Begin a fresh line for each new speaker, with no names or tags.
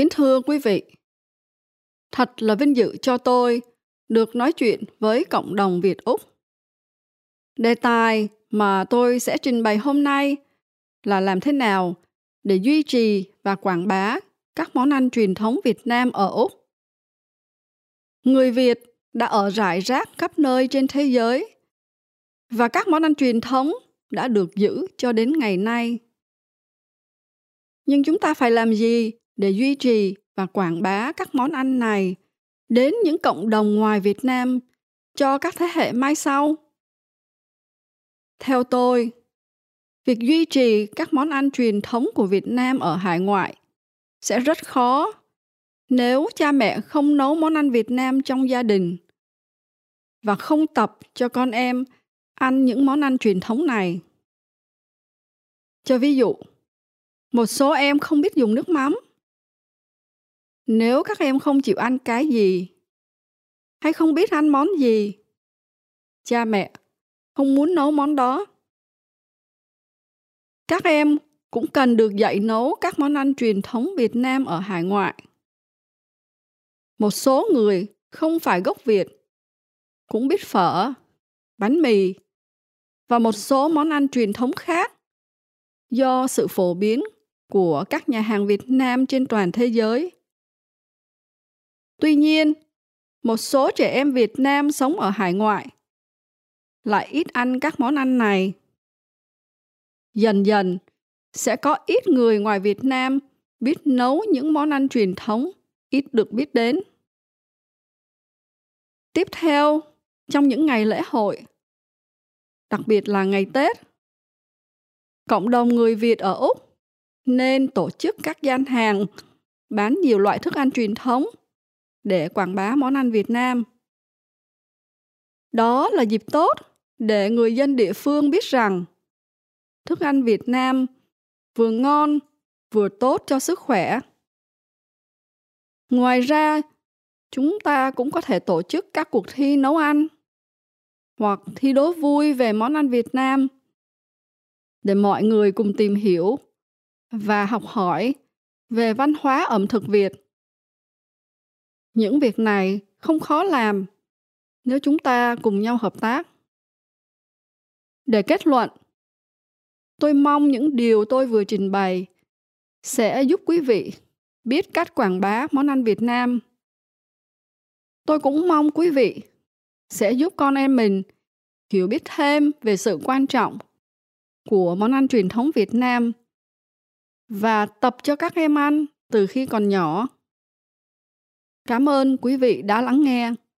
Kính thưa quý vị, thật là vinh dự cho tôi được nói chuyện với cộng đồng Việt-Úc. Đề tài mà tôi sẽ trình bày hôm nay là làm thế nào để duy trì và quảng bá các món ăn truyền thống Việt Nam ở Úc. Người Việt đã ở rải rác khắp nơi trên thế giới và các món ăn truyền thống đã được giữ cho đến ngày nay. Nhưng chúng ta phải làm gì để duy trì và quảng bá các món ăn này đến những cộng đồng ngoài Việt Nam cho các thế hệ mai sau? Theo tôi, việc duy trì các món ăn truyền thống của Việt Nam ở hải ngoại sẽ rất khó nếu cha mẹ không nấu món ăn Việt Nam trong gia đình và không tập cho con em ăn những món ăn truyền thống này. Cho ví dụ, một số em không biết dùng nước mắm. Nếu các em không chịu ăn cái gì hay không biết ăn món gì, cha mẹ không muốn nấu món đó. Các em cũng cần được dạy nấu các món ăn truyền thống Việt Nam ở hải ngoại. Một số người không phải gốc Việt cũng biết phở, bánh mì và một số món ăn truyền thống khác do sự phổ biến của các nhà hàng Việt Nam trên toàn thế giới. Tuy nhiên, một số trẻ em Việt Nam sống ở hải ngoại lại ít ăn các món ăn này. Dần dần, sẽ có ít người ngoài Việt Nam biết nấu những món ăn truyền thống ít được biết đến. Tiếp theo, trong những ngày lễ hội, đặc biệt là ngày Tết, cộng đồng người Việt ở Úc nên tổ chức các gian hàng bán nhiều loại thức ăn truyền thống để quảng bá món ăn Việt Nam. Đó là dịp tốt để người dân địa phương biết rằng thức ăn Việt Nam vừa ngon, vừa tốt cho sức khỏe. Ngoài ra, chúng ta cũng có thể tổ chức các cuộc thi nấu ăn hoặc thi đố vui về món ăn Việt Nam để mọi người cùng tìm hiểu và học hỏi về văn hóa ẩm thực Việt. Những việc này không khó làm nếu chúng ta cùng nhau hợp tác. Để kết luận, tôi mong những điều tôi vừa trình bày sẽ giúp quý vị biết cách quảng bá món ăn Việt Nam. Tôi cũng mong quý vị sẽ giúp con em mình hiểu biết thêm về sự quan trọng của món ăn truyền thống Việt Nam và tập cho các em ăn từ khi còn nhỏ. Cảm ơn quý vị đã lắng nghe.